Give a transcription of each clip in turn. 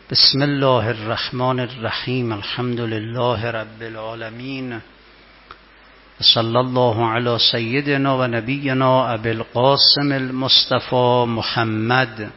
بسم الله الرحمن الرحیم. الحمد لله رب العالمین. صلی الله علی سیدنا و نبینا ابی القاسم المصطفى محمد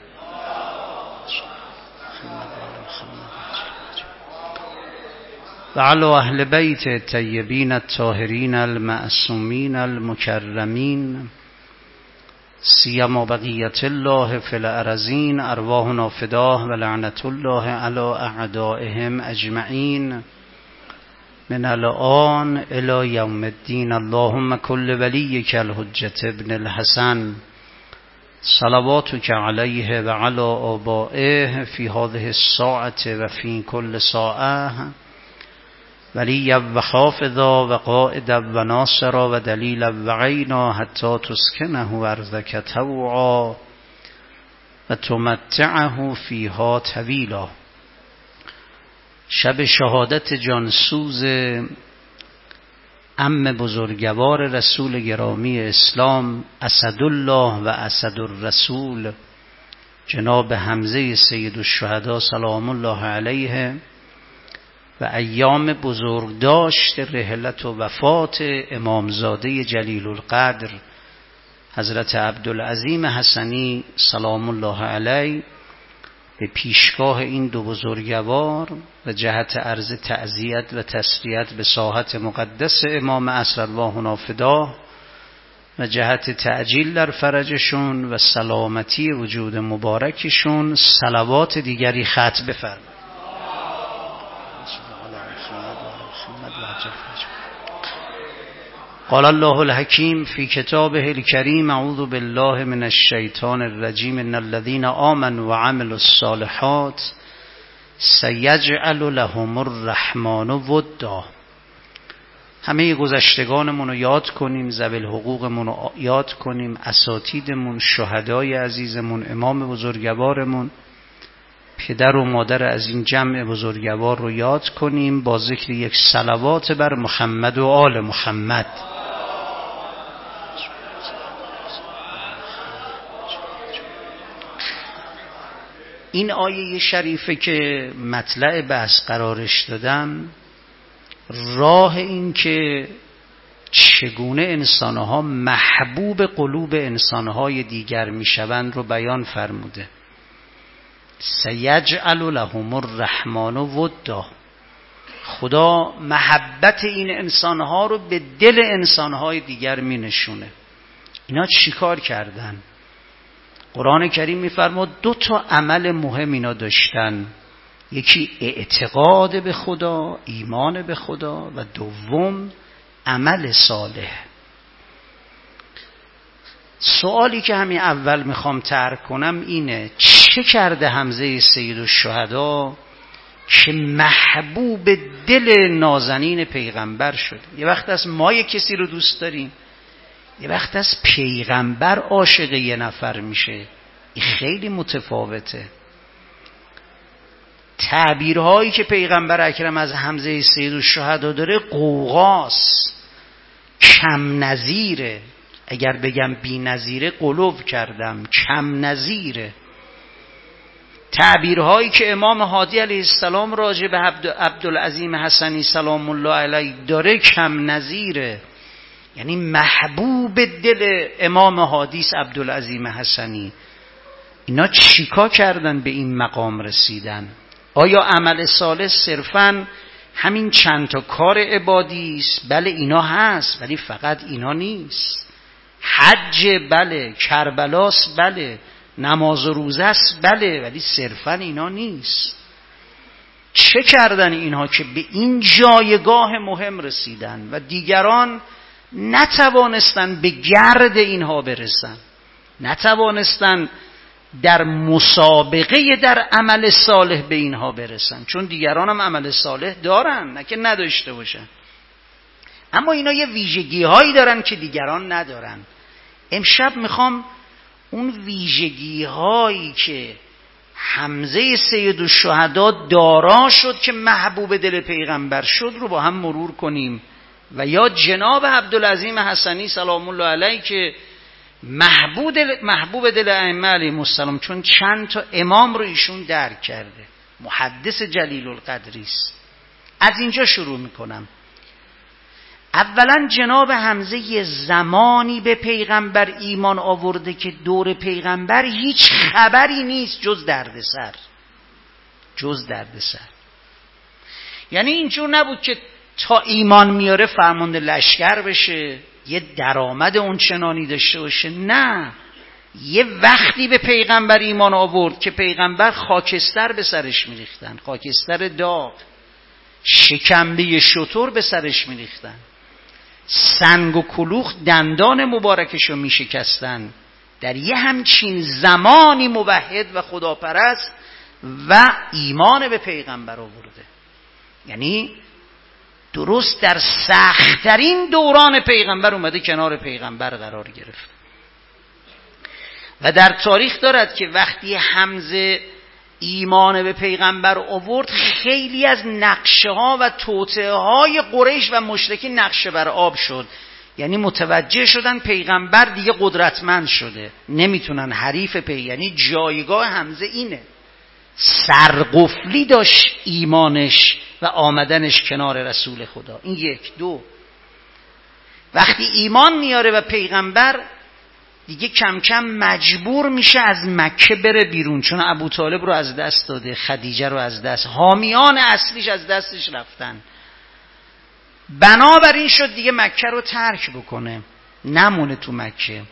و علی اهل بیت الطیبین الطاهرین المعصومین المکرمین، سیما بقیت الله فی الارضین. ارواحنا فداه و لعنت الله علی اعدائهم اجمعین من الآن الی یوم الدین. اللهم کل ولیک الحجة ابن الحسن صلواتک علیه و علی آبائه فی هذه الساعة و فی کل ساعة، ولی و حافظا و قائدا و ناصرا و دلیلا و عینا حتی تسکنه ارضک طوعا و تمتعه فیها طویلا. شب شهادت جانسوز عم بزرگوار رسول گرامی اسلام اسدالله و اسدالرسول جناب حمزه سید الشهدا سلام الله علیه و ایام بزرگداشت رحلت و وفات امامزاده جلیل القدر حضرت عبدالعظیم حسنی سلام الله علیه، به پیشگاه این دو بزرگوار و جهت عرض تعزیت و تسلیت به ساحت مقدس امام عصر ارواحنا فداه و جهت تعجیل در فرجشون و سلامتی وجود مبارکشون صلوات دیگری ختم بفرمایید. قال الله الحکیم فی کتابه الکریم اعوذ بالله من الشیطان الرجیم ان الذین آمنوا وعملوا الصالحات سیجعل لهم الرحمن ودا. همه گذشتگانمون رو یاد کنیم، ذوی الحقوقمون رو یاد کنیم، اساتیدمون، شهدای عزیزمون، امام بزرگوارمون، پدر و مادر از این جمع بزرگوار رو یاد کنیم با ذکر یک صلوات بر محمد و آل محمد. این آیه شریفه که مطلع بحث قرارش دادم، راه این که چگونه انسانها محبوب قلوب انسانهای دیگر میشوند رو بیان فرموده. سیجعل لهم الرحمن ودا. خدا محبت این انسانها رو به دل انسانهای دیگر می نشونه. اینا چی کار کردن؟ قرآن کریم میفرماد دو تا عمل مهم اینا داشتن، یکی اعتقاد به خدا، ایمان به خدا، و دوم عمل صالح. سوالی که همین اول میخوام طرح کنم اینه: چه کرده حمزه سید الشهدا که محبوب دل نازنین پیغمبر شد؟ یه وقت از ما یک کسی رو دوست داریم، یه وقت از پیغمبر عاشق یه نفر میشه. این خیلی متفاوته. تعبیرهایی که پیغمبر اکرم از حمزه سید الشهدا داره قوقاست، کم نظیره. اگر بگم بی نظیره قلوب کردم، کم نظیره. تعبیرهایی که امام هادی علیه السلام راجع به عبدالعظیم حسنی سلام الله علیه داره کم نظیره. یعنی محبوب دل امام حادیث عبدالعظیم حسنی. اینا چیکار کردن به این مقام رسیدن؟ آیا عمل صالح صرفاً همین چند تا کار عبادی است؟ بله اینا هست، ولی فقط اینا نیست. حج بله، کربلاس بله، نماز و روزه است بله، ولی صرفاً اینا نیست. چه کردن اینها که به این جایگاه مهم رسیدن و دیگران نتوانستن به گرد اینها برسن، نتوانستن در مسابقه در عمل صالح به اینها برسن؟ چون دیگران هم عمل صالح دارن، نه که نداشته باشن، اما اینا یه ویژگی هایی دارن که دیگران ندارن. امشب میخوام اون ویژگی هایی که حمزه سید الشهدا دارا شد که محبوب دل پیغمبر شد رو با هم مرور کنیم، و یا جناب عبدالعظیم حسنی سلام الله علیه که محبوب دل ائمه علیهم السلام، چون چند تا امام رو ایشون درک کرده. محدث جلیل القدری است. از اینجا شروع میکنم. اولا جناب حمزه یه زمانی به پیغمبر ایمان آورده که دور پیغمبر هیچ خبری نیست جز دردسر. یعنی اینجور نبود که تا ایمان میاره فرمانده لشکر بشه، یه درآمد اون چنانی داشته باشه. نه، یه وقتی به پیغمبر ایمان آورد که پیغمبر خاکستر به سرش میریختن، خاکستر داغ، شکمبه شتر به سرش میریختن، سنگ و کلوخ دندان مبارکشو میشکستن. در یه همچین زمانی موحد و خداپرست و ایمان به پیغمبر آورده. یعنی درست در سخت‌ترین دوران پیغمبر اومده کنار پیغمبر قرار گرفت. و در تاریخ دارد که وقتی حمزه ایمان به پیغمبر آورد، خیلی از نقشه ها و توطئه های قریش و مشرکین نقشه بر آب شد. یعنی متوجه شدن پیغمبر دیگه قدرتمند شده، نمیتونن حریف یعنی جایگاه حمزه اینه. سرقفلی داشت ایمانش و آمدنش کنار رسول خدا. این یک. دو، وقتی ایمان میاره و پیغمبر دیگه کم کم مجبور میشه از مکه بره بیرون، چون ابو طالب رو از دست داده، خدیجه رو از دست، حامیان اصلیش از دستش رفتن. بنابراین شد دیگه مکه رو ترک بکنه، نمونه تو مکه.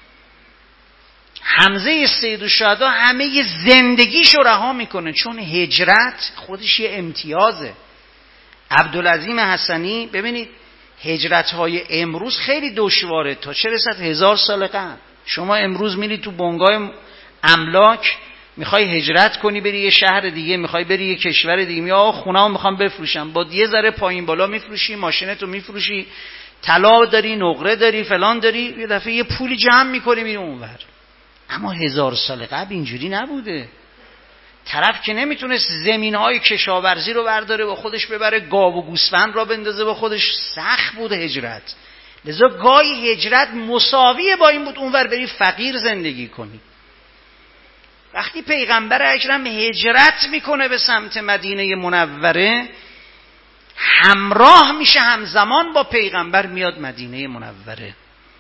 حمزه سید الشهدا همه زندگیشو رها میکنه، چون هجرت خودش یه امتیازه. عبدالعظیم حسنی ببینید هجرت‌های امروز خیلی دشواره، تا چه رسد 1000 سال قبل. شما امروز میری تو بنگاه املاک میخوای هجرت کنی بری یه شهر دیگه، میخوای بری یه کشور دیگه، یا خونه‌مو میخوام بفروشم، با یه ذره پایین بالا میفروشی، ماشینتو میفروشی، طلا داری، نقره داری، فلان داری، یه دفعه یه پولی جمع می‌کنی میری اونور. اما 1000 سال قبل اینجوری نبوده. طرف که نمیتونست زمینهای کشاورزی رو برداره با خودش ببره، گاو و گوسفند را بندازه با خودش، سخت بود هجرت. لذا گاهی هجرت مساویه با این بود اونور بری فقیر زندگی کنی. وقتی پیغمبر اکرم هجرت میکنه به سمت مدینه منوره، همراه میشه، همزمان با پیغمبر میاد مدینه منوره.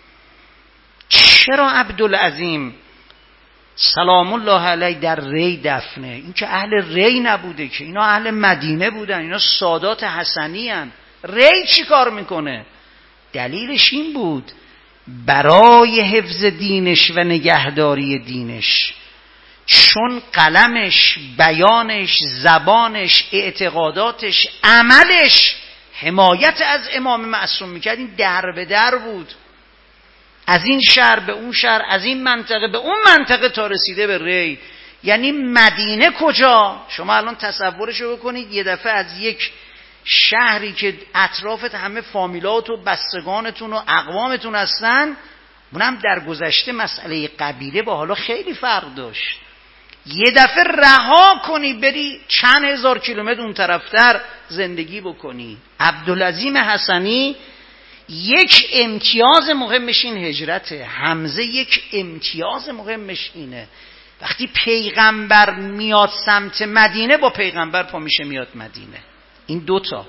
چرا عبدالعظیم سلام الله علیه در ری دفنه؟ این که اهل ری نبوده که، اینا اهل مدینه بودن، اینا سادات حسنی هن. ری چی کار میکنه؟ دلیلش این بود برای حفظ دینش و نگهداری دینش، چون قلمش، بیانش، زبانش، اعتقاداتش، عملش حمایت از امام معصوم میکرد. این در به در بود، از این شهر به اون شهر، از این منطقه به اون منطقه، تا رسیده به ری. یعنی مدینه کجا؟ شما الان تصورشو بکنید، یه دفعه از یک شهری که اطرافت همه فامیلات و بستگانتون و اقوامتون هستن، اونم در گذشته مسئله قبیله با حالا خیلی فرق داشت، یه دفعه رها کنی بری چند هزار کیلومتر اون طرفتر زندگی بکنی. عبدالعظیم حسنی یک امتیاز مهمش این هجرته، حمزه یک امتیاز مهمش اینه. وقتی پیغمبر میاد سمت مدینه، با پیغمبر پا میشه میاد مدینه. این دوتا.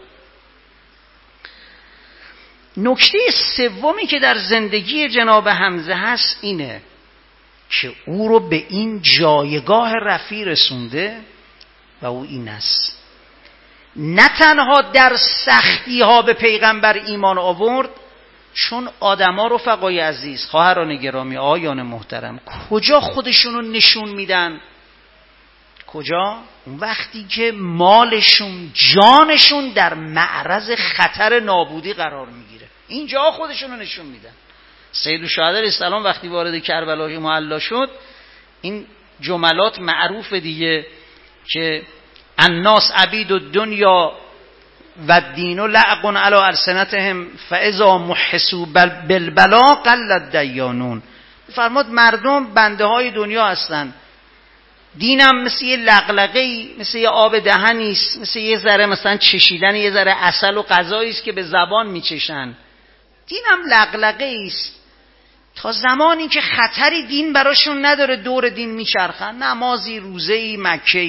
نکته سومی که در زندگی جناب حمزه هست اینه که او رو به این جایگاه رفیع رسونده و او این است: نه تنها در سختی ها به پیغمبر ایمان آورد، چون آدما رفقای عزیز، خواهران گرامی، آقایان محترم، کجا خودشونو نشون میدن؟ کجا؟ اون وقتی که مالشون، جانشون در معرض خطر نابودی قرار میگیره، اینجا خودشونو نشون میدن. سید الشهدا علیه السلام وقتی وارد کربلای معلا شد، این جملات معروف دیگه که الناس عبید الدنیا و الدین لعق علی السنتهم فاذا محسوا بالبلا قل الدیانون. فرمود مردم بنده های دنیا هستن، دینم مثل یه لقلقه‌ای، مثل یه آب دهنی است، مثل یه ذره مثلا چشیدن یه ذره عسل و غذایی است که به زبان میچشن. دینم لقلقه‌ای است تا زمانی که خطری دین براشون نداره، دور دین میچرخن، نمازی، روزه‌ای، مکه‌ای.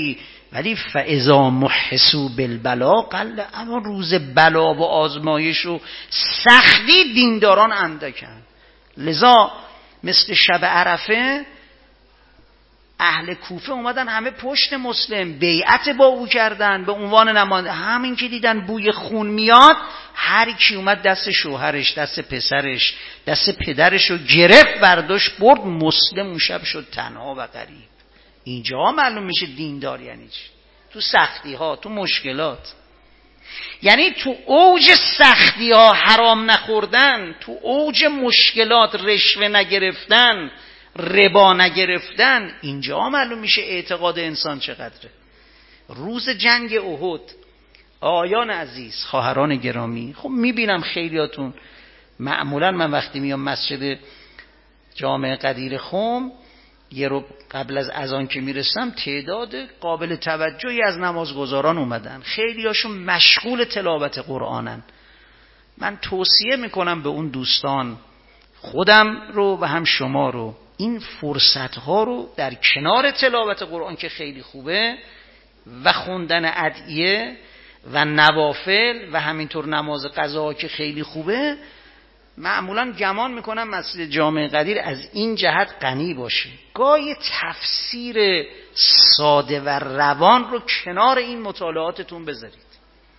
ولی فاذا محسوا بالبلا قل، اما روز بلا و آزمایش و سختی دینداران اندکن. لذا مثل شب عرفه اهل کوفه اومدن همه پشت مسلم بیعت با او کردن به عنوان نماینده. همین که دیدن بوی خون میاد، هر کی اومد دست شوهرش، دست پسرش، دست پدرش رو گرفت برداشت برد. مسلم اون شب شد تنها و غریب. اینجا معلوم میشه دیندار یعنی چی. تو سختی ها، تو مشکلات، یعنی تو اوج سختی ها حرام نخوردن، تو اوج مشکلات رشوه نگرفتن، ربا نگرفتن، اینجا معلوم میشه اعتقاد انسان چقدره. روز جنگ احد، آیان عزیز، خواهران گرامی، خب میبینم خیلیاتون، معمولا من وقتی میام مسجد جامع قدیر خم یه رو قبل از اذان که میرسم، تعداد قابل توجهی از نمازگزاران اومدن، خیلیاشون مشغول تلاوت قرآنن. من توصیه میکنم به اون دوستان، خودم رو و هم شما رو، این فرصتها رو در کنار تلاوت قرآن که خیلی خوبه و خوندن ادعیه و نوافل و همینطور نماز قضا که خیلی خوبه، معمولا گمان میکنم مسجد جامع قدیر از این جهت غنی باشه. گاهی تفسیر ساده و روان رو کنار این مطالعاتتون بذارید.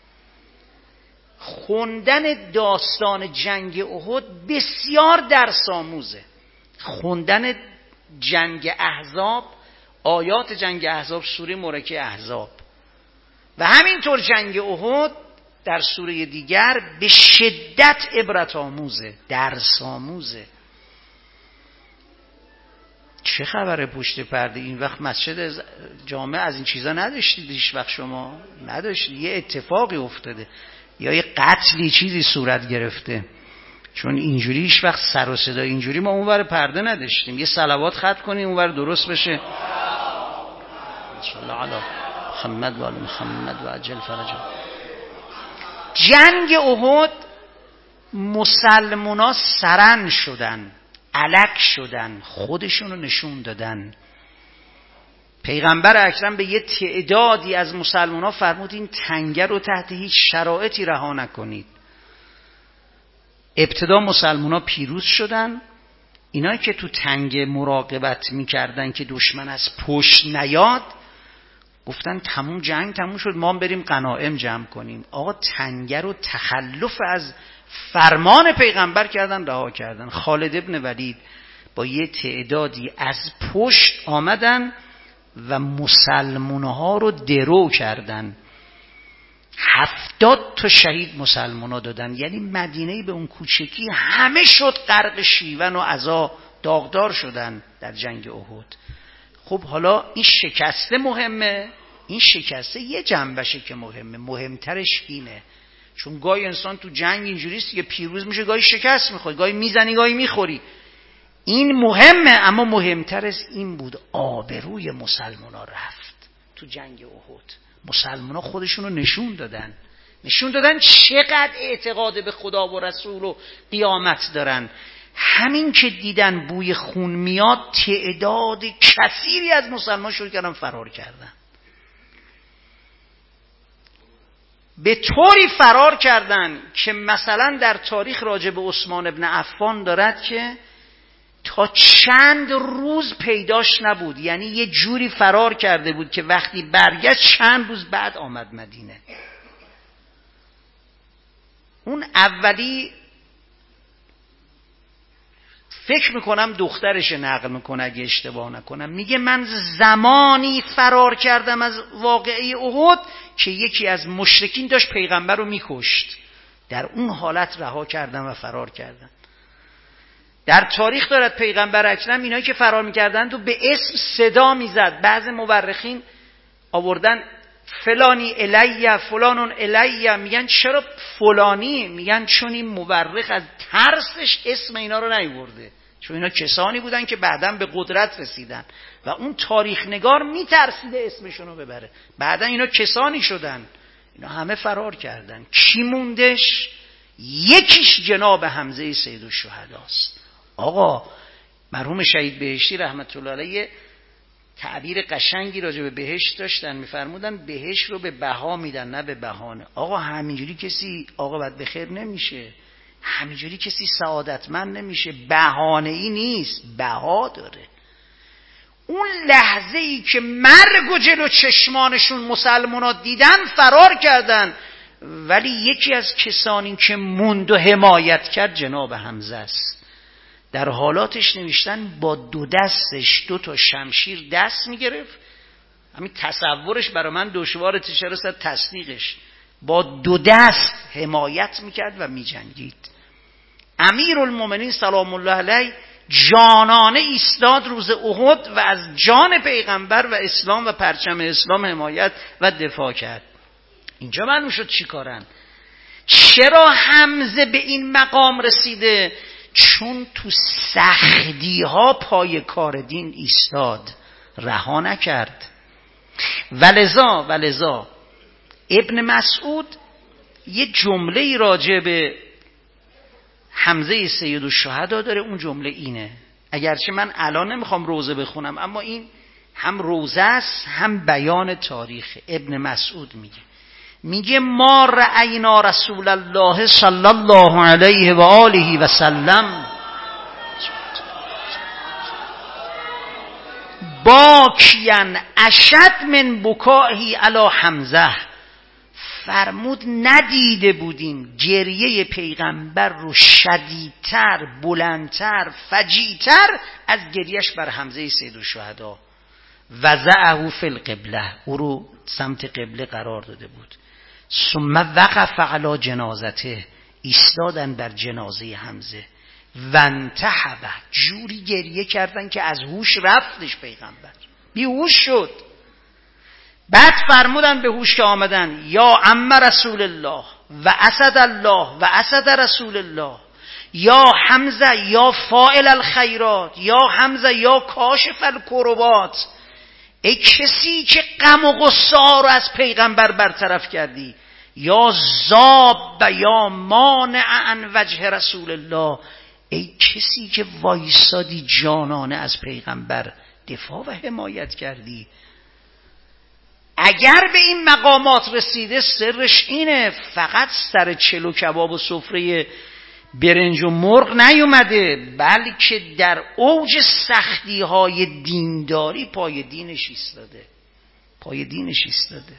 خوندن داستان جنگ احد بسیار درس آموزه. خوندن جنگ احزاب، آیات جنگ احزاب، سوره مبارکه احزاب و همینطور جنگ احد در سوره دیگر به شدت عبرت آموزه، درس آموزه. چه خبره پشت پرده؟ این وقت مسجد جامع از این چیزا نداشتید؟ هیچ وقت شما نداشتید؟ یه اتفاقی افتاده یا یه قتلی چیزی صورت گرفته، چون اینجوری هیچ وقت سر و صدا اینجوری ما اونور پرده نداشتیم. یه صلوات ختم کنیم اونور درست بشه. صلی علی محمد و آل محمد و عجل فرجهم. جنگ احد مسلمونا سرن شدن، الک شدن، خودشونو نشون دادن. پیغمبر اکرم به یه تعدادی از مسلمونا فرمود این تنگه رو تحت هیچ شرایطی رها نکنید. ابتدا مسلمونا پیروز شدن. اینایی که تو تنگه مراقبت میکردن که دشمن از پشت نیاد، گفتن تموم جنگ تموم شد، ما بریم غنایم جمع کنیم. آقا تنگه رو تخلف از فرمان پیغمبر کردن، رها کردن. خالد ابن ولید با یه تعدادی از پشت آمدن و مسلمانها رو درو کردن. 70 تا شهید مسلمانها دادن. یعنی مدینه به اون کوچکی همه شد غرق شیون و عزا، داغدار شدن در جنگ احد. خب حالا این شکسته مهمه، این شکسته یه جنبشه که مهمه، مهمترش اینه. چون گاهی انسان تو جنگ اینجوریست که پیروز میشه، گاهی شکست میخوری، گاهی میزنی، گاهی میخوری. این مهمه، اما مهمتر از این بود آبروی مسلمانا رفت. تو جنگ احد مسلمانا خودشونو نشون دادن چقدر اعتقاد به خدا و رسول و قیامت دارن. همین که دیدن بوی خون میاد، تعداد کثیری از مسلمان شروع کردن فرار کردن. به طوری فرار کردن که مثلا در تاریخ راجع به عثمان ابن عفان دارد که تا چند روز پیداش نبود. یعنی یه جوری فرار کرده بود که وقتی برگشت چند روز بعد آمد مدینه. اون اولی فکر میکنم دخترش نقل میکنه اگه اشتباه نکنم، میگه من زمانی فرار کردم از واقعه احد که یکی از مشرکین داشت پیغمبر رو میکشت. در اون حالت رها کردم و فرار کردم. در تاریخ دارد پیغمبر اکرم اینایی که فرار میکردن تو به اسم صدا میزد. بعض مورخین آوردن فلانی الیه، فلانون الیه. میگن چرا فلانی؟ میگن چون این مورخ از ترسش اسم اینا رو نیورده، چون اینا کسانی بودن که بعداً به قدرت رسیدن و اون تاریخ نگار میترسیده اسمشون رو ببره. بعداً اینا کسانی شدن، اینا همه فرار کردن. کی موندش؟ یکیش جناب حمزه سید الشهداست. آقا مرحوم شهید بهشتی رحمت الله علیه تعبیر قشنگی راجع به بهشت داشتن، میفرمودن بهشت رو به بها میدن نه به بهانه. آقا همینجوری کسی عاقبت به خیر نمیشه، همینجوری کسی سعادتمند نمیشه. بهانه ای نیست، بها داره. اون لحظه ای که مرگ و جلو چشمانشون مسلمان‌ها دیدن فرار کردن، ولی یکی از کسانی که موند و حمایت کرد جناب حمزه است. در حالاتش نوشتن با 2 دستش 2 شمشیر دست میگرفت. همین تصورش برای من دشواره، چه رسد تصدیقش. با 2 دست حمایت میکرد و میجنگید. امیرالمومنین سلام الله علیه جانانه ایستاد روز احد و از جان پیغمبر و اسلام و پرچم اسلام حمایت و دفاع کرد. اینجا معلوم شد چی کارن. چرا حمزه به این مقام رسیده؟ چون تو سختی ها پای کار دین ایستاد، رها نکرد. ولذا ابن مسعود یه جمله راجع به حمزه سید الشهدا داره. اون جمله اینه، اگرچه من الان نمیخوام روزه بخونم، اما این هم روزه است هم بیان تاریخ. ابن مسعود میگه ما رأینا رسول الله صلی الله علیه و آله و سلم باکیان اشد من بکاهی علی حمزه. فرمود ندیده بودیم گریه پیغمبر رو شدیدتر، بلندتر، فجیعتر از گریهش بر حمزه سید الشهدا. وضعه فی القبله، او رو سمت قبله قرار داده بود. ثم وقف علی جنازته، ایستادن بر جنازه حمزه. وانتحبه، جوری گریه کردن که از هوش رفتش پیغمبر، بیهوش شد. بعد فرمودن به هوش که آمدن یا عم رسول الله و اسد الله و اسد رسول الله، یا حمزه یا فاعل الخیرات، یا حمزه یا کاشف الکربات. ای کسی که غم و غصه رو از پیغمبر برطرف کردی، یا زاب یا مانع عن وجه رسول الله، ای کسی که وایسادی جانانه از پیغمبر دفاع و حمایت کردی. اگر به این مقامات رسیده سرش اینه، فقط سر چلو کباب و سفره برنج و مرغ نیومده، بلکه در اوج سختی های دینداری پای دینش ایستاده.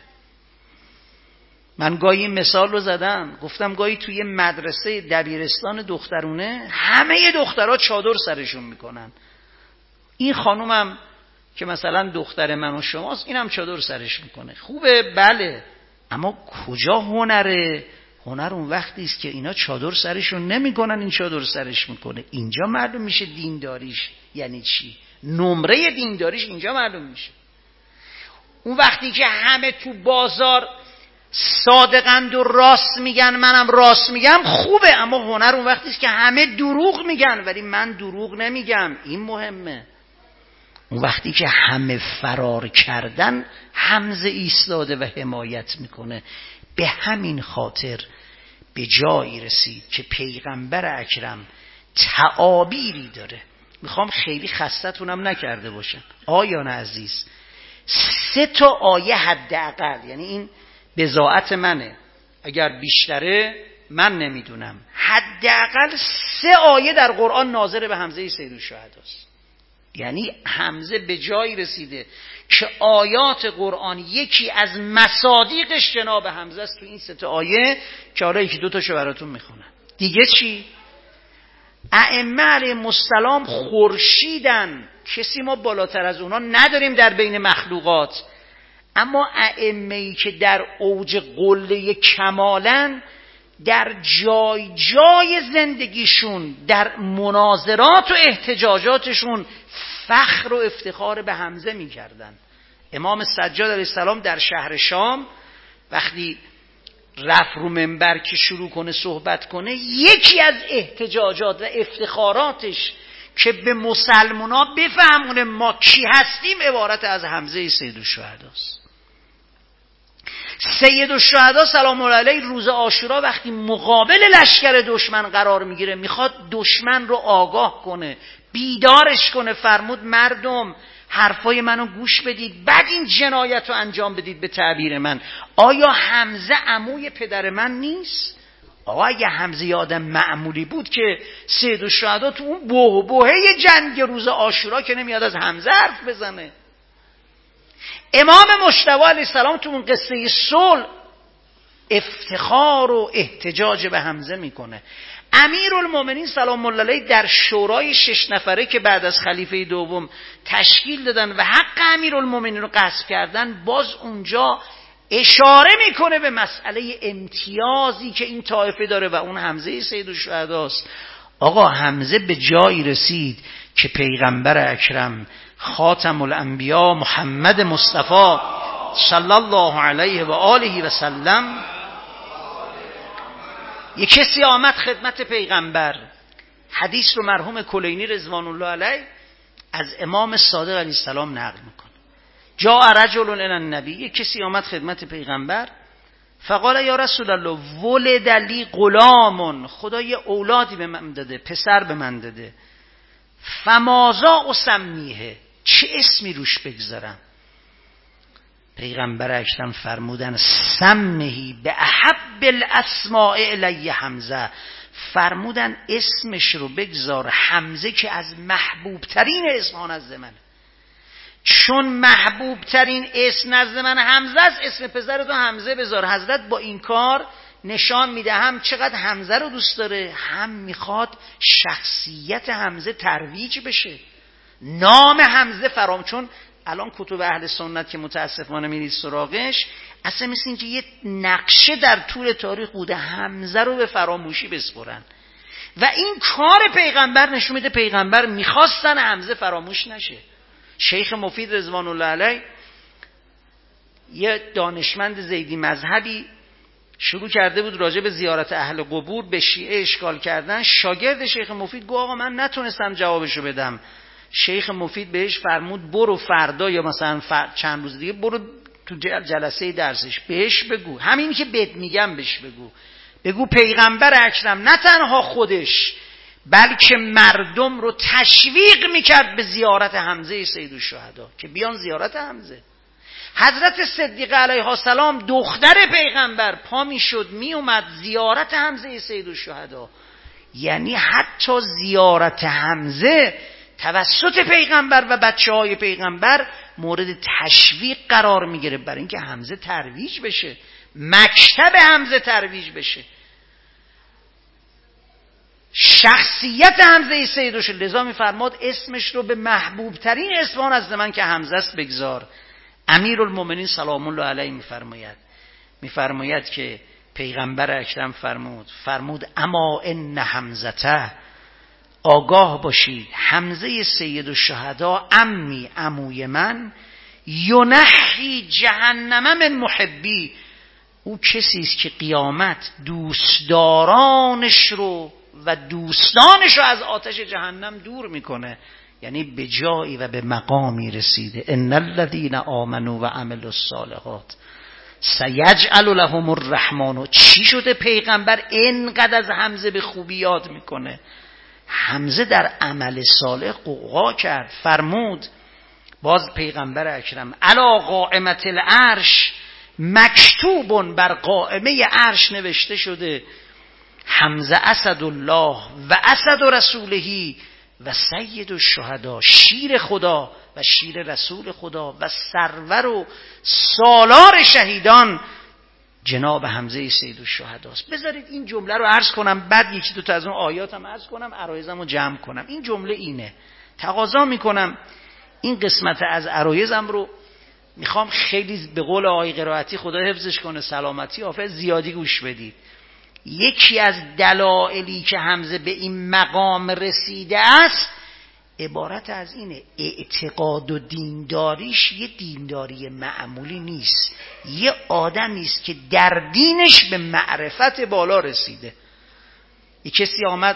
من گاهی مثال رو زدم، گفتم گاهی توی مدرسه دبیرستان دخترونه همه دخترها چادر سرشون میکنن. این خانومم که مثلا دختر من و شماست، اینم چادر سرش میکنه. خوبه، بله، اما کجا هنره؟ هنر اون وقتی است که اینا چادر سرشون نمیکنن، این چادر سرش میکنه. اینجا معلوم میشه دینداریش یعنی چی، نمره دینداریش اینجا معلوم میشه. اون وقتی که همه تو بازار صادقند و راست میگن، منم راست میگم، خوبه، اما هنر اون وقتی است که همه دروغ میگن ولی من دروغ نمیگم، این مهمه. اون وقتی که همه فرار کردن حمزه ایستاده و حمایت میکنه. به همین خاطر به جایی رسید که پیغمبر اکرم تعابیری داره، میخوام خیلی خستتونم نکرده باشم آیان عزیز. 3 آیه حداقل، یعنی این بضاعت منه، اگر بیشتره من نمیدونم، حداقل 3 آیه در قرآن ناظر به حمزه سید الشهداست. یعنی حمزه به جایی رسیده که آیات قرآن یکی از مصادیقش جناب حمزه است تو این 3 آیه که حالا 1-2 تاشو براتون میخونم. دیگه چی؟ ائمه علیهم السلام خورشیدن، کسی ما بالاتر از اونا نداریم در بین مخلوقات، اما ائمه‌ای که در اوج قله کمالن، در جای جای زندگیشون در مناظرات و احتجاجاتشون فخر و افتخار به حمزه می‌کردن. امام سجاد علیه السلام در شهر شام وقتی رفت رو منبر که شروع کنه صحبت کنه، یکی از احتجاجات و افتخاراتش که به مسلمونا بفهمونه ما کی هستیم عبارت از حمزه سید الشهداست. سید الشهدا سلام الله علیه روز عاشورا وقتی مقابل لشکر دشمن قرار میگیره، میخواد دشمن رو آگاه کنه، بیدارش کنه، فرمود مردم حرفای منو گوش بدید، بعد این جنایت رو انجام بدید به تعبیر من. آیا حمزه عموی پدر من نیست؟ آقا اگه حمزه یه آدم معمولی بود که سید الشهدا تو اون بوهه جنگ روز عاشورا که نمیاد از حمزه حرف بزنه. امام مجتبی علیه السلام تو اون قصه صلح افتخار و احتجاج به حمزه میکنه. امیرالمومنین سلام الله علیه در شورای 6 نفره که بعد از خلیفه دوم تشکیل دادن و حق امیرالمومنین رو غصب کردن، باز اونجا اشاره میکنه به مسئله امتیازی که این طایفه داره و اون حمزه سید الشهداست. آقا حمزه به جایی رسید که پیغمبر اکرم خاتم الانبیا محمد مصطفی صلی الله علیه و آله و سلم، یک کسی آمد خدمت پیغمبر. حدیث رو مرحوم کلینی رضوان الله علیه از امام صادق علیه السلام نقل میکنه. جاء رجل الی النبی، یک کسی آمد خدمت پیغمبر. فقال یا رسول الله ولد لی غلام، خدا یه اولادی به من داده، پسر به من داده. فماذا اسمیه، چه اسمی روش بگذارم؟ پیغمبر اکرم فرمودن سمهی به احب الاسماء الی حمزه، فرمودن اسمش رو بگذار حمزه که از محبوب ترین اسمان نزد منه. چون محبوب ترین اسم نزد من حمزه است، اسم پسرتو حمزه بذار. حضرت با این کار نشان میده هم چقدر حمزه رو دوست داره، هم میخواد شخصیت حمزه ترویج بشه، نام حمزه چون الان کتب اهل سنت که متاسفانه میرید سراغش، اصلا مثل این که یه نقشه در طول تاریخ بوده حمزه رو به فراموشی بسپرن و این کار پیغمبر نشون میده پیغمبر میخواستن حمزه فراموش نشه. شیخ مفید رضوان الله علیه یه دانشمند زیدی مذهبی شروع کرده بود راجع به زیارت اهل قبور به شیعه اشکال کردن. شاگرد شیخ مفید گفت آقا من نتونستم جوابشو بدم. شیخ مفید بهش فرمود برو فردا یا مثلا چند روز دیگه برو تو جلسه درسش بهش بگو همین که بهت میگم، بهش بگو پیغمبر اکرم نه تنها خودش بلکه مردم رو تشویق میکرد به زیارت حمزه سید الشهدا، که بیان زیارت حمزه. حضرت صدیقه علیه السلام دختر پیغمبر پا میشد میومد زیارت حمزه سید الشهدا. یعنی حتی زیارت حمزه توسط پیغمبر و بچه های پیغمبر مورد تشویق قرار میگیره برای اینکه حمزه ترویج بشه، مکتب حمزه ترویج بشه، شخصیت حمزه سید الشهدا. لذا میفرماد اسمش رو به محبوب ترین اسمان از من که حمزه است بگذار. امیرالمومنین سلام الله علیه میفرماید که پیغمبر اکرم فرمود اما ان حمزه، آگاه باشید حمزه سید الشهدا عموی من، ینحی جهنم من محبی، او کسی است که قیامت دوستدارانش رو و دوستانش رو از آتش جهنم دور میکنه. یعنی به جایی و به مقامی رسیده ان الذين آمنوا و عملوا الصالحات سیجعل لهم الرحمن. چی شده پیغمبر اینقدر از حمزه به خوبی یاد میکنه؟ حمزه در عمل صالح قوقا کرد. فرمود باز پیغمبر اکرم علی قائمة العرش، مکتوب بر قائمه عرش نوشته شده حمزه اسد الله و اسد رسوله و سید الشهدا، شیر خدا و شیر رسول خدا و سرور و سالار شهیدان جناب حمزه سید الشهداست. بذارید این جمله رو عرض کنم، بعد یکی دو تا از اون آیات هم عرض کنم، عرایزم رو جمع کنم. این جمله اینه، تقاضا میکنم این قسمت از عرایزم رو میخوام خیلی به قول آقای قرائتی خدا حفظش کنه سلامتی عافیت زیادی گوش بدید. یکی از دلایلی که حمزه به این مقام رسیده است عبارت از اینه، اعتقاد و دینداریش یه دینداری معمولی نیست، یه آدمی است که در دینش به معرفت بالا رسیده. یه کسی آمد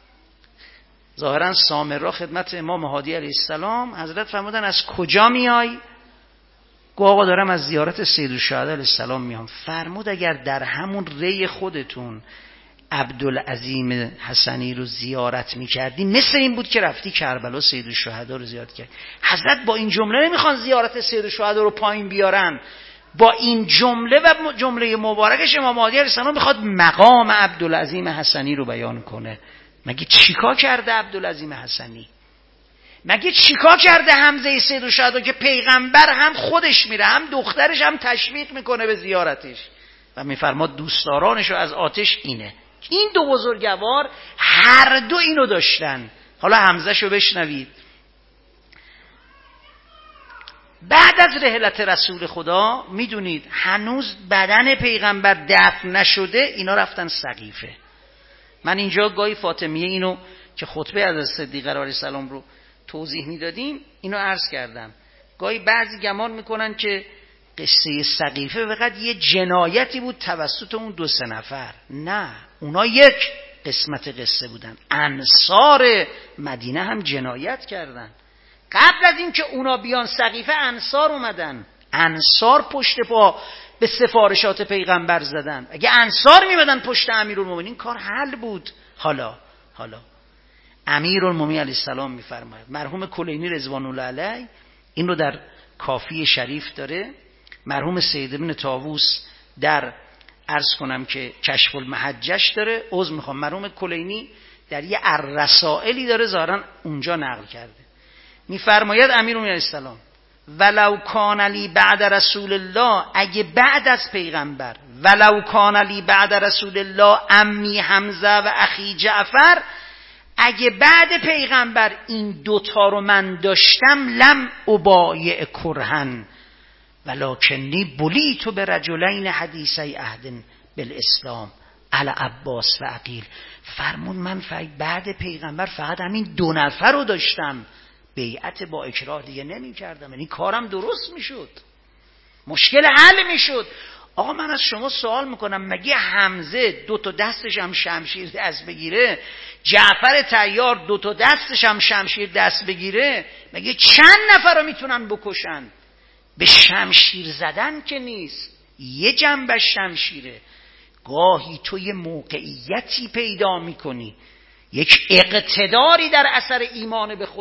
ظاهرا سامرا خدمت امام هادی علیه السلام، حضرت فرمودن از کجا میای؟ گفت آقا دارم از زیارت سید الشهدا علیه السلام میام. فرمود اگر در همون ری خودتون عبدالعظیم حسنی رو زیارت میکردی مثل این بود که رفتی کربلا سید الشهدا رو زیارت کرد. حضرت با این جمله نمیخوان زیارت سید الشهدا رو پایین بیارن، با این جمله و جمله مبارکش امام مهدی علیه السلام میخواد مقام عبدالعظیم حسنی رو بیان کنه. مگه چیکار کرده عبدالعظیم حسنی؟ مگه چیکار کرده حمزه سید الشهدا که پیغمبر هم خودش میره هم دخترش هم تشویق میکنه به زیارتش و میفرماد دوستدارانش رو از آتش اینه. این دو بزرگوار هر دو اینو داشتن. حالا حمزه شو بشنوید. بعد از رحلت رسول خدا میدونید هنوز بدن پیغمبر دفن نشده، اینا رفتن سقیفه. من اینجا گاهی فاطمیه اینو که خطبه از صدیقه علیه السلام رو توضیح میدادیم اینو عرض کردم. گاهی بعضی گمان میکنن که قصه سقیفه فقط یه جنایتی بود توسط اون 2-3 نفر. نه، اونا یک قسمت قصه بودن. انصار مدینه هم جنایت کردن. قبل از این که اونا بیان سقیفه انصار اومدن. انصار پشت پا به سفارشات پیغمبر زدن. اگه انصار میمدن پشت امیرالمومنین کار حل بود. حالا امیرالمومنین علیه السلام میفرماید، مرحوم کلینی رضوان الله علیه این رو در کافی شریف داره، مرحوم سید ابن طاووس در عرض کنم که کشف المحجش داره، مرحوم کلینی در یه الرسائلی داره ظاهرا اونجا نقل کرده. میفرماید امیرالمومنین علیه السلام ولو کان لی بعد رسول الله، اگه بعد از پیغمبر، ولو کان لی بعد رسول الله امی حمزه و اخی جعفر، اگه بعد پیغمبر این دوتا رو من داشتم لم ابایع کرهن ولکنی بلیت به رجلین حدیثی عهد بالاسلام علی عباس و عقیل. فرمون من بعد پیغمبر فقط همین 2 نفر رو داشتم، بیعت با اکراه دیگه نمی کردم، یعنی کارم درست می شد، مشکل حل می شد. آقا من از شما سوال میکنم، مگه حمزه 2 تا دستش هم شمشیر دست بگیره، جعفر طیار 2 تا دستش هم شمشیر دست بگیره، مگه چند نفر رو میتونن بکشن؟ به شمشیر زدن که نیست، یه جنبش شمشیره. گاهی تو یه موقعیتی پیدا میکنی، یک اقتداری در اثر ایمان به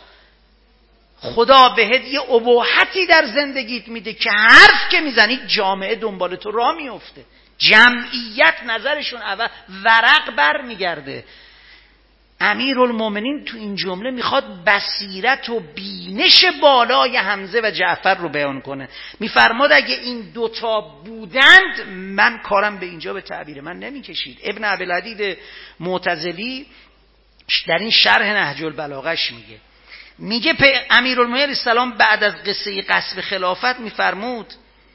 خدا بهت یه اباحتی در زندگیت میده که حرف که میزنی جامعه دنبال تو راه میفته، جمعیت نظرشون ورق بر میگرده. امیرالمومنین تو این جمله میخواد بصیرت و بینش بالای حمزه و جعفر رو بیان کنه. میفرماد اگه این 2 تا بودند من کارم به اینجا به تعبیر من نمیکشید. ابن ابی‌العدید معتزلی در این شرح نهج البلاغه‌اش میگه امیرالمومنین علیه السلام بعد از قصه غصب خلافت میفرمود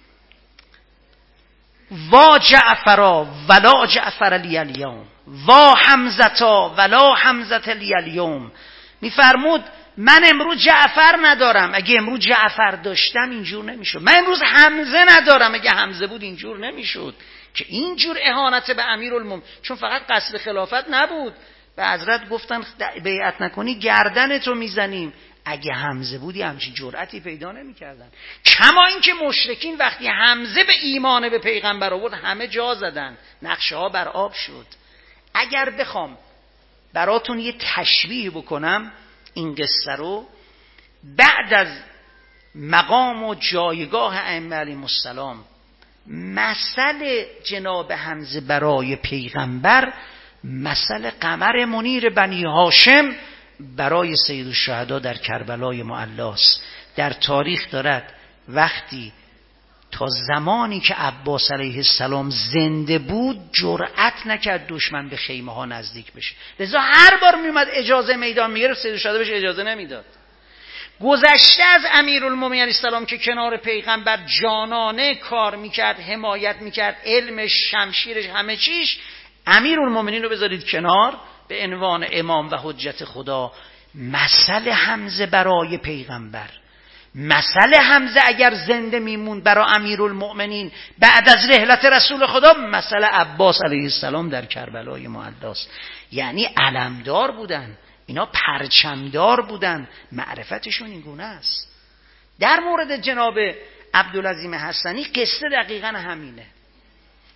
وا جعفرا ولا جعفر لی الیوم وا حمزتا ولا حمزه لی الیوم. میفرمود من امروز جعفر ندارم، اگه امروز جعفر داشتم اینجور نمیشد. من امروز حمزه ندارم، اگه حمزه بود اینجور نمیشد. که اینجور اهانت به امیرالمومنین، چون فقط غصب خلافت نبود، به حضرت گفتن بیعت نکنی گردنتو میزنیم. اگه حمزه بودی همچین جرأتی پیدا نمی‌کردن. کما اینکه مشرکین وقتی حمزه به ایمان به پیغمبر آورد همه جا زدن، نقشه ها بر آب شد. اگر بخوام براتون یه تشبیه بکنم این قصه رو، بعد از مقام و جایگاه ائمه علیهم السلام، مثل جناب حمزه برای پیغمبر مثل قمر منیر بنی هاشم برای سید الشهدا در کربلای معلاست. در تاریخ دارد وقتی تا زمانی که عباس علیه السلام زنده بود جرأت نکرد دشمن به خیمه ها نزدیک بشه، لذا هر بار میومد اجازه میدان میگرفت سید الشهدا بهش اجازه نمیداد. گذشته از امیرالمومنین علیه السلام که کنار پیغمبر جانانه کار میکرد، حمایت میکرد، علمش، شمشیرش، همه چیش، امیرالمومنین رو بذارید کنار به عنوان امام و حجت خدا. مثل حمزه برای پیغمبر، مثل حمزه اگر زنده میمون برای امیرالمؤمنین بعد از رحلت رسول خدا، مثل عباس علیه السلام در کربلای معلاست. یعنی علمدار بودن، اینا پرچمدار بودن، معرفتشون این گونه است. در مورد جناب عبدالعظیم حسنی قصه دقیقا همینه.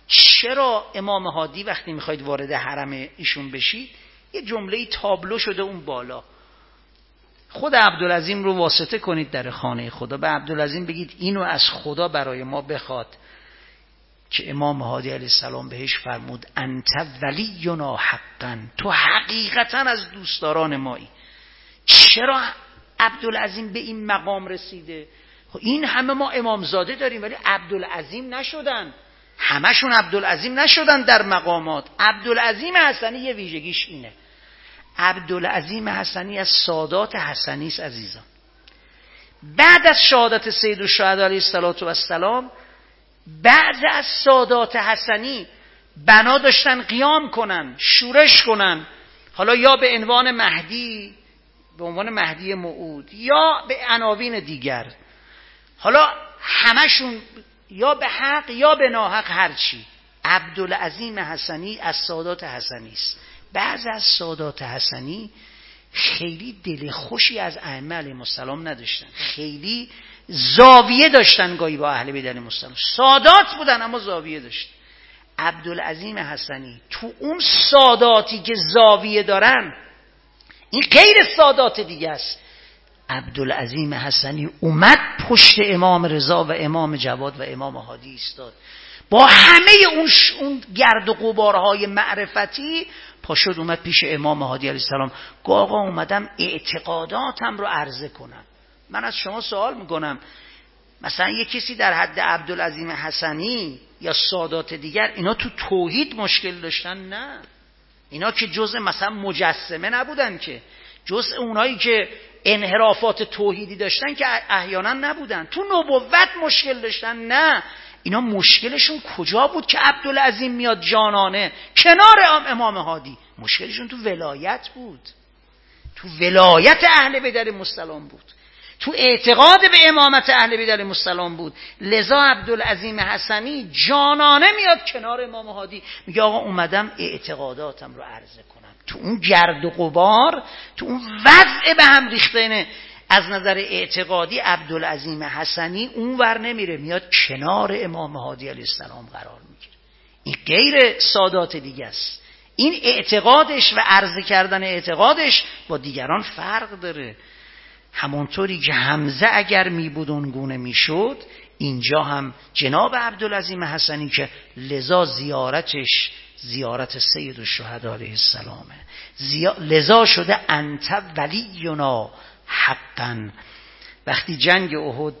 چرا امام هادی وقتی میخواید وارد حرم ایشون بشید یه جمله تابلو شده اون بالا، خود عبدالعظیم رو واسطه کنید در خانه خدا، به عبدالعظیم بگید اینو از خدا برای ما بخواد که امام هادی علیه السلام بهش فرمود انت ولینا حقا، تو حقیقتا از دوستداران مایی. چرا عبدالعظیم به این مقام رسیده؟ این همه ما امامزاده داریم ولی عبدالعظیم نشدن، همشون عبدالعظیم نشدن در مقامات. عبدالعظیم حسنی یه ویژگیش اینه، عبدالعظیم حسنی از سادات حسنی است عزیزان. بعد از شهادت سیدالشهدا علیه السلام بعضی از سادات حسنی بنا داشتن قیام کنن، شورش کنن، حالا یا به عنوان مهدی، به عنوان مهدی موعود، یا به عناوین دیگر، حالا همشون یا به حق یا به ناحق هرچی. عبدالعظیم حسنی از سادات حسنی است. بعضی از سادات حسنی خیلی دل خوشی از ائمه علیهم السلام نداشتن، خیلی زاویه داشتن گاهی با اهل بیت علیهم السلام. سادات بودن اما زاویه داشتن. عبدالعظیم حسنی تو اون ساداتی که زاویه دارن، این غیر سادات دیگه است. عبدالعظیم حسنی اومد پشت امام رضا و امام جواد و امام هادی ایستاد، با همه اون گرد و غبارهای معرفتی پاشد اومد پیش امام هادی علیه السلام. آقا اومدم اعتقاداتم رو عرضه کنم. من از شما سوال میکنم، مثلا یه کسی در حد عبدالعظیم حسنی یا سادات دیگر، اینا تو توحید مشکل داشتن؟ نه، اینا که جزء مثلا مجسمه نبودن، که جزء اونایی که انحرافات توحیدی داشتن که احیانا نبودن. تو نبوت مشکل داشتن؟ نه، اینا مشکلشون کجا بود که عبدالعظیم میاد جانانه کنار امام هادی؟ مشکلشون تو ولایت بود، تو ولایت اهل بیت علیهم السلام بود، تو اعتقاد به امامت اهل بیت علیهم السلام بود. لذا عبدالعظیم حسنی جانانه میاد کنار امام هادی، میگه آقا اومدم اعتقاداتم رو عرضه کنم. تو اون گرد و غبار، تو اون وضع به هم ریختنه از نظر اعتقادی، عبدالعظیم حسنی اون ور نمیره، میاد کنار امام هادی علیه السلام قرار میگیره. این غیر سادات دیگه است. این اعتقادش و عرضه کردن اعتقادش با دیگران فرق داره. همونطوری که حمزه اگر میبود اون گونه میشد، اینجا هم جناب عبدالعظیم حسنی که لذا زیارتش زیارت سیدالشهدا علیه السلامه، لذا شده انت ولینا حقا. وقتی جنگ احد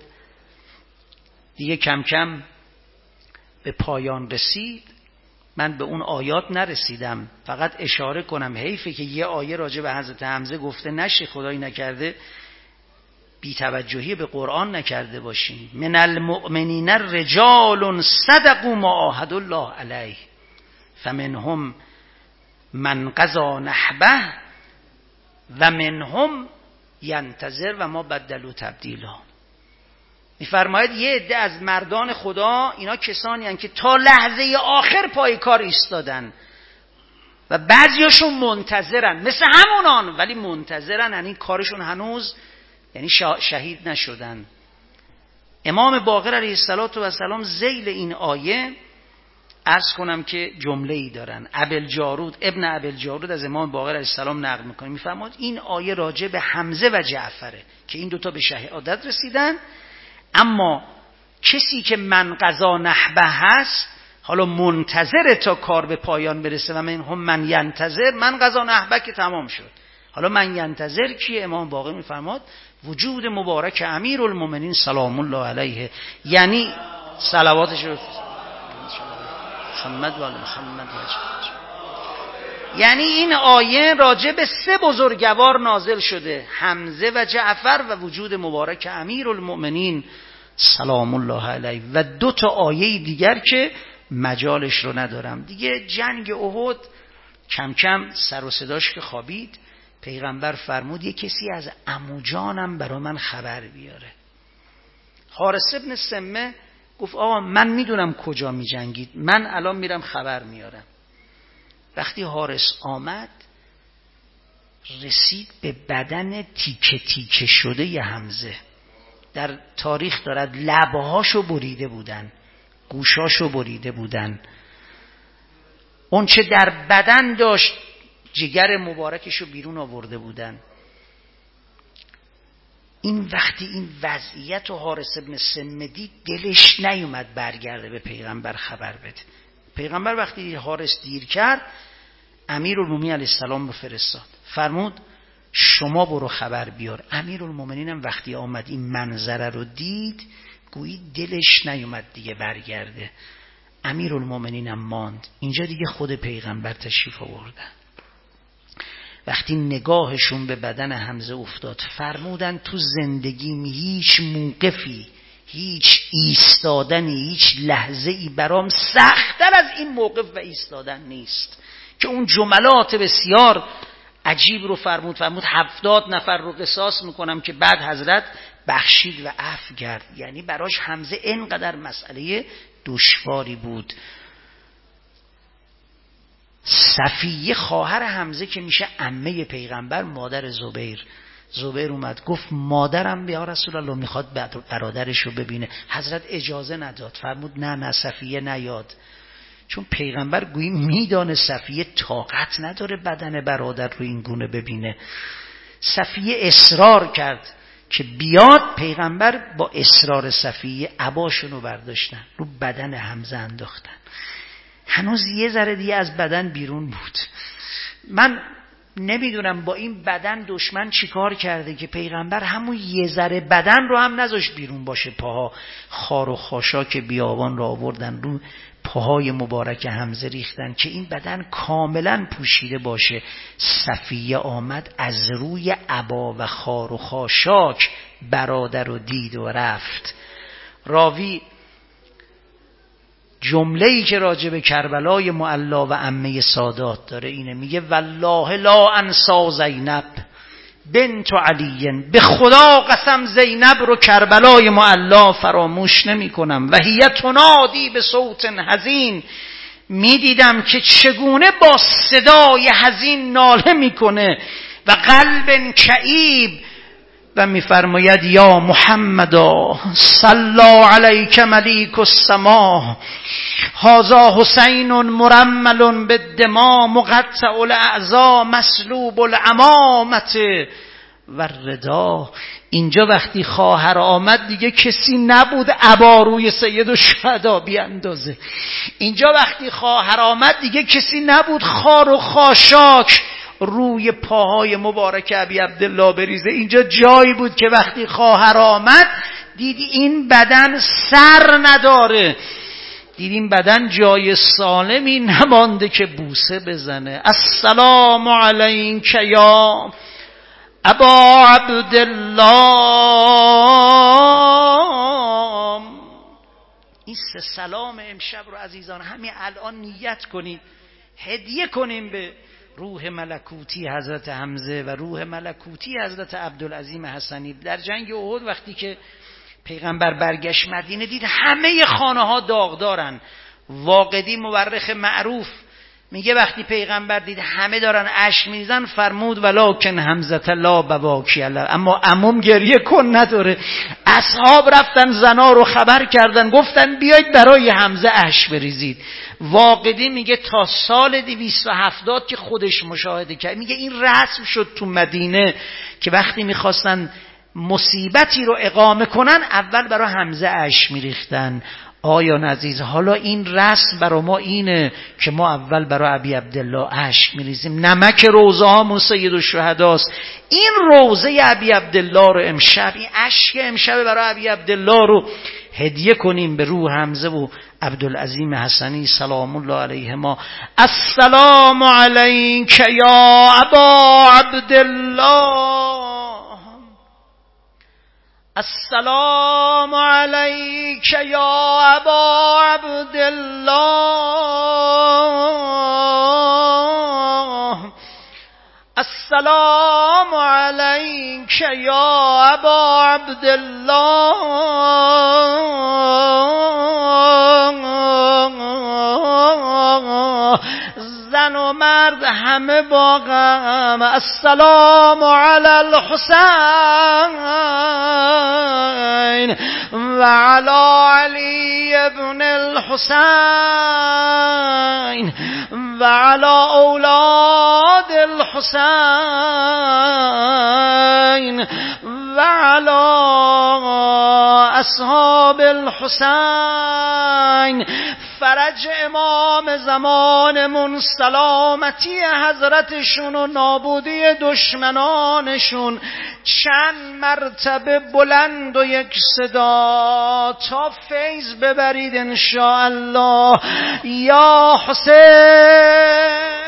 دیگه کم کم به پایان رسید، من به اون آیات نرسیدم، فقط اشاره کنم حیفه که یه آیه راجع به حضرت حمزه گفته نشه، خدایی نکرده بی توجهی به قرآن نکرده باشیم. من المؤمنین رجال صدقوا ما عاهدوا الله علیه فمنهم من قضی نحبه و منهم ینتظر و ما بدلوا تبدیلا. میفرماید یه عده از مردان خدا، اینا کسانی هستند که تا لحظه آخر پای کار ایستادن و بعضیاشون منتظرن، مثل همونان ولی منتظرن، یعنی کارشون هنوز یعنی شهید نشدن. امام باقر علیه السلام ذیل این آیه عرض کنم که جمله ای دارن. ابوالجارود ابن ابوالجارود از امام باقر علیه السلام نقل میکنه، میفرماد این آیه راجع به حمزه و جعفره که این دوتا به شهادت رسیدن، اما کسی که من قضا نحبه هست حالا منتظر تا کار به پایان برسه و من ینتظر، من قضا نحبه که تمام شد، حالا من ینتظر کیه؟ امام باقر میفرماد وجود مبارک امیرالمومنین سلام الله علیه، یعنی صلواتش رو محمد و محمد یعنی این آیه راجع به سه بزرگوار نازل شده، حمزه و جعفر و وجود مبارک امیرالمومنین سلام الله علیه، و دو تا آیه دیگر که مجالش رو ندارم دیگه. جنگ احد کم کم سر و صداش که خوابید، پیغمبر فرمود یه کسی از عمو جانم برای من خبر بیاره. حارث ابن سمه گفت آقا من میدونم کجا می جنگید، من الان میرم خبر میارم. وقتی حارث آمد رسید به بدن تیکه تیکه شده ی حمزه، در تاریخ دارد لبهاشو بریده بودن، گوشاشو بریده بودن، اون چه در بدن داشت جگر مبارکشو بیرون آورده بودن. این وقتی این وضعیت و حارث ابن سمدی دلش نیومد برگرده به پیغمبر خبر بده. پیغمبر وقتی حارث دیر کرد امیرالمومنین علیه السلام رو فرستاد، فرمود شما برو خبر بیار. امیرالمومنین هم وقتی آمد این منظره رو دید گویی دلش نیومد دیگه برگرده. امیرالمومنین هم ماند. اینجا دیگه خود پیغمبر تشریف آوردن. وقتی نگاهشون به بدن حمزه افتاد فرمودن تو زندگیم هیچ موقفی، هیچ ایستادنی، هیچ لحظه‌ای برام سخت‌تر از این موقف و ایستادن نیست. که اون جملات بسیار عجیب رو فرمود 70 نفر رو قصاص میکنم که بعد حضرت بخشید و عفو کرد. یعنی براش حمزه اینقدر مسئله دشواری بود. صفیه خواهر حمزه که میشه عمه پیغمبر، مادر زبیر اومد گفت مادرم یا رسول الله میخواد برادرش رو ببینه. حضرت اجازه نداد، فرمود نه صفیه نیاد، چون پیغمبر گویی میدانه صفیه طاقت نداره بدن برادر رو این گونه ببینه. صفیه اصرار کرد که بیاد. پیغمبر با اصرار صفیه عباشونو برداشتن رو بدن حمزه انداختن. هنوز یه ذره دیگه از بدن بیرون بود. من نمیدونم با این بدن دشمن چیکار کرده که پیغمبر همون یه ذره بدن رو هم نذاشت بیرون باشه. پاها خار و خاشاک بیابان رو آوردن رو پاهای مبارک حمزه ریختن که این بدن کاملا پوشیده باشه. صفیه آمد از روی عبا و خار و خاشاک برادر رو دید و رفت. راوی جمله‌ای که راجع به کربلای معلا و عمه سادات داره اینه، میگه والله لا انسا زینب بنت علی، به خدا قسم زینب رو کربلای معلا فراموش نمی کنم. و هی تنادی به صوت حزین، میدیدم که چگونه با صدای حزین ناله میکنه. و قلب کئیب، و میفرماید یا محمدا صلی علیک ملیک السما، هذا حسین مرمل بالدماء مقطع الاعضاء مسلوب العمامة و الرداء. اینجا وقتی خواهر آمد دیگه کسی نبود عبا روی سید الشهدا بیاندازه. اینجا وقتی خواهر آمد دیگه کسی نبود خار و خاشاک روی پاهای مبارک ابی عبدالله بریزه. اینجا جایی بود که وقتی خواهر آمد دیدی این بدن سر نداره، دیدی این بدن جای سالمی نمانده که بوسه بزنه. السلام علیک یا ابا عبدالله. این سه سلام امشب رو عزیزان همین الان نیت کنید، هدیه کنیم به روح ملکوتی حضرت حمزه و روح ملکوتی حضرت عبدالعظیم حسنی. در جنگ احد وقتی که پیغمبر برگشت مدینه دید همه خانه ها داغدارن. واقدی مورخ معروف میگه وقتی پیغمبر دید همه دارن اشک میریزن فرمود ولکن حمزه لا بواکی الله، اما عموم گریه کن نداره. اصحاب رفتن زنا رو خبر کردن گفتن بیایید برای حمزه اشک بریزید. واقدی میگه تا سال 270 که خودش مشاهده کرد، میگه این رسم شد تو مدینه که وقتی میخواستن مصیبتی رو اقامه کنن اول برای حمزه اشک میریختن. آیان عزیز حالا این رسم برای ما اینه که ما اول برای ابی عبدالله اشک میریزیم. نمک روزه هامون سید الشهداست. این روزه ابی عبدالله رو امشب، این اشک امشب برای ابی عبدالله رو هدیه کنیم به روح حمزه و عبدالعظیم حسنی سلام الله علیهما. السلام علیک یا ابا عبدالله، السلام علیک یا ابا عبدالله، السلام علیک یا ابا عبدالله. زن و مرد همه با غم. السلام علی الحسین و علی علی ابن الحسین و علی اولاد الحسین و علی اصحاب الحسین. فرج امام زمانمون، سلامتی حضرتشون و نابودی دشمنانشون چند مرتبه بلند و یک صدا تا فیض ببرید انشاءالله. یا حسین